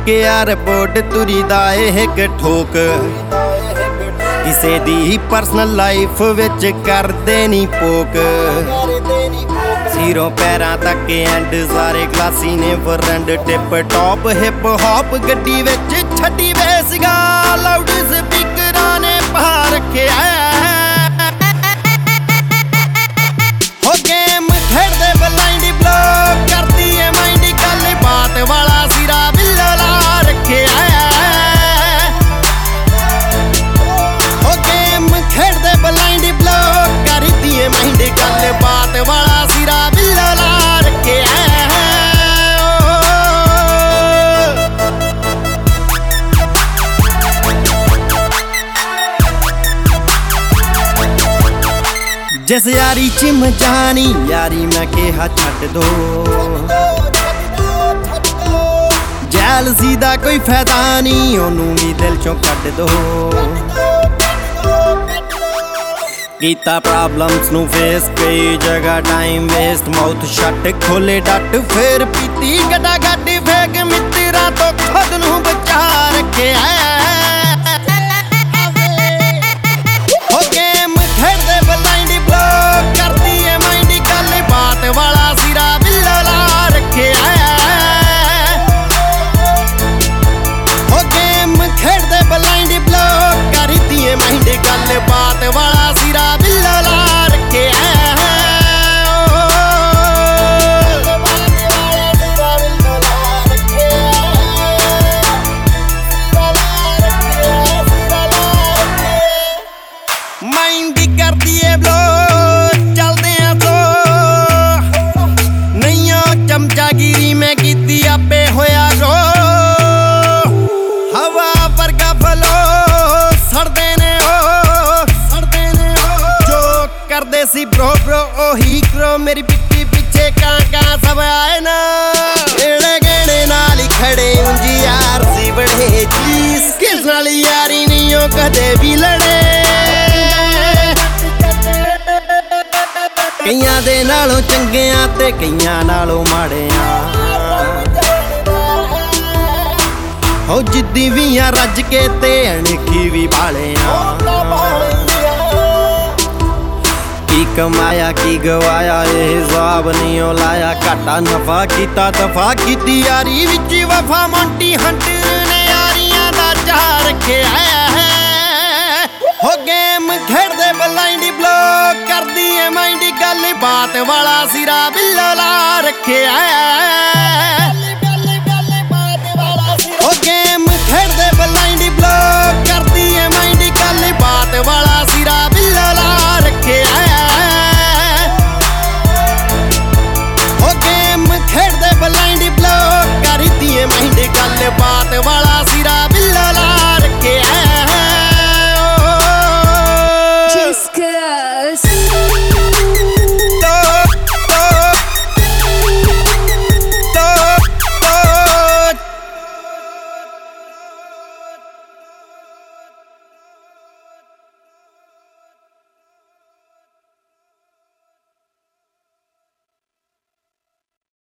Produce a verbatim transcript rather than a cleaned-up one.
चुकिया रिपोर्ट तुरी दा एक ठोक किसे दी पर्सनल लाइफ विच करदे नी पोक जीरो पैरां तक एंड सारे क्लासी ने friend tip top hip hop गड्डी विच छड्डी बेसगा लाउड स्पीकरां ने पा रखिया हो गेम खेडदे ब्लाइंड ब्लॉक करदी है माइंड गल बात वाला सिरा बिल्ला ला रखिया हो गेम खेडदे ब्लाइंड ब्लॉक करदी है माइंड गल बात वाला सिरा बिल्ला ला रखिया जिस यारी चिम जानी यारी मैं कहा छड्ड दो जैलसी दा कोई फायदा नहीं ओनू भी दिल चों कड्ड दो कीता प्रॉब्लम्स नू फेस कई जगह टाइम वेस्ट माउथ शट खोले डट फिर पीती गड्डा गड्डी फेक मित्रा तो खुद नू बचा रखे वाला सिरा बिल्ला ला रखिया हो गेम खेडदे ब्लाइंड ब्लॉक करदी है माइंड गल बात वाला सिरा बिल्ला ला रखिया माइंड करदी है ब्लॉक चलदे चमचागिरी में कीती आपे होया रो हवा वर्गा फलो सड़दे ने ओ सड़दे ने ओ जो करदे सी ब्रो ब्रो ओही करो मेरी पिट्ठी पीछे कां कां सब आए ना एड़े गेड़े नाल ही खड़े उंजी यार सी बड़े चीज किस नाल यारी नहीं हो कदे भी लड़े कईयां दे नालों चंगियां ते कईयां नालों माड़ियां हो जिद्दी भी आ रज के ते अणखी भी बालियां की कमाया की गवाया ये हिसाब नहीं ओ लाया घाटा नफा कीता दफा कीती यारी विच वफा मोंटी हंटर ने यारियां दा चाह रखिया हो गेम खेडदे ब्लाइंड ब्लॉक करदी है माइंड गल बात वाला सिरा बिल्ला ला रखिया।